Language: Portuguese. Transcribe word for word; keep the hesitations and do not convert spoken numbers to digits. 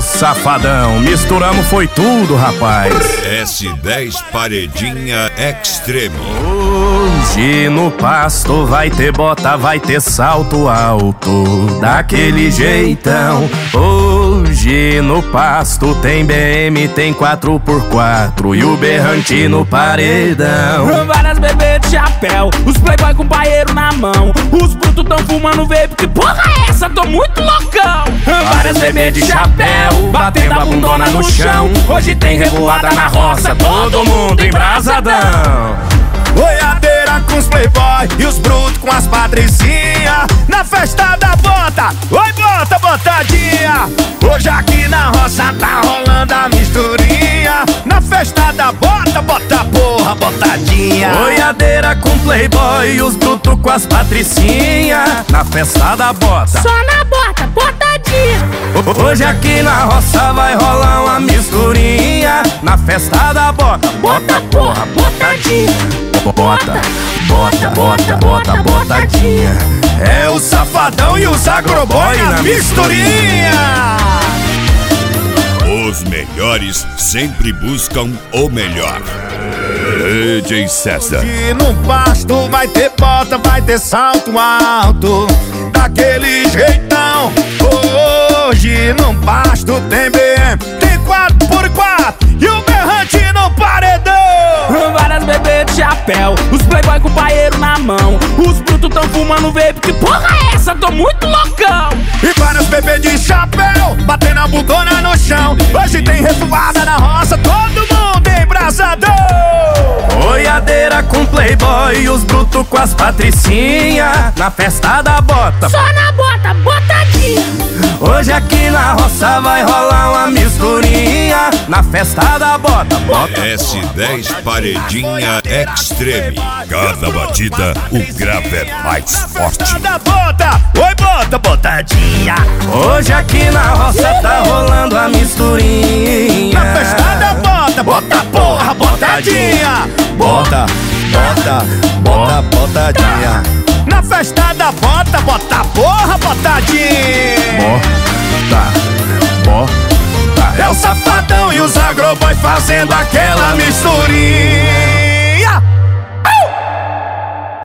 Safadão, misturamos foi tudo, rapaz. S dez Paredinha Extreme. Hoje no pasto vai ter bota, vai ter salto alto, daquele jeitão. Hoje no pasto tem B M, tem quatro por quatro e o berrante no paredão. Várias bebês de chapéu, os playboy com paeiro na mão, os brutos tão fumando vape, que porra é essa? Tô muito loucão. Várias bebês de chapéu, batendo a bundona no chão. Hoje tem revoada na roça, todo mundo embrasadão. Boiadeira com os playboy e os brutos com as patricinha, na festa da bota, oi bota, botadinha. Hoje aqui na roça tá rolando a misturinha, na festa da bota, bota porra, botadinha. Boiadeira com playboy e os brutos com as patricinha, na festa da bota, só na bota, botadinha. Hoje aqui na roça vai rolar uma misturinha, na festa da bota, bota porra, botadinha. Bota, bota, bota, bota, botadinha. É o Safadão e os agroboy na misturinha. Os melhores sempre buscam o melhor. D J César. E no pasto vai ter bota, vai ter salto alto, daquele jeitão. Hoje no pasto tem B M, tem quatro por quatro e o berrante no paredão. Várias bebês de chapéu, os playboy com paeiro na mão, os brutos tão fumando vape, que porra é essa? Tô muito loucão. E várias bebês de chapéu, batendo a bundona no chão. Hoje tem revoada na roça, todo mundo embrasadão. Boiadeira com playboy e os brutos com as patricinha, na festa da bota, só na bota, botadinha. Hoje aqui na roça vai rolar uma misturinha, na festa da bota, bota. S dez Paredinha Extreme. Cada batida, o grave é mais forte. Da bota, oi bota, botadinha. Hoje aqui na roça tá rolando a misturinha, na festa da bota, bota porra, botadinha. Bota, bota, bota, botadinha. Na festa da bota, bota porra, botadinha. Bota, bota. É o Safadão e os agroboy fazendo aquela misturinha.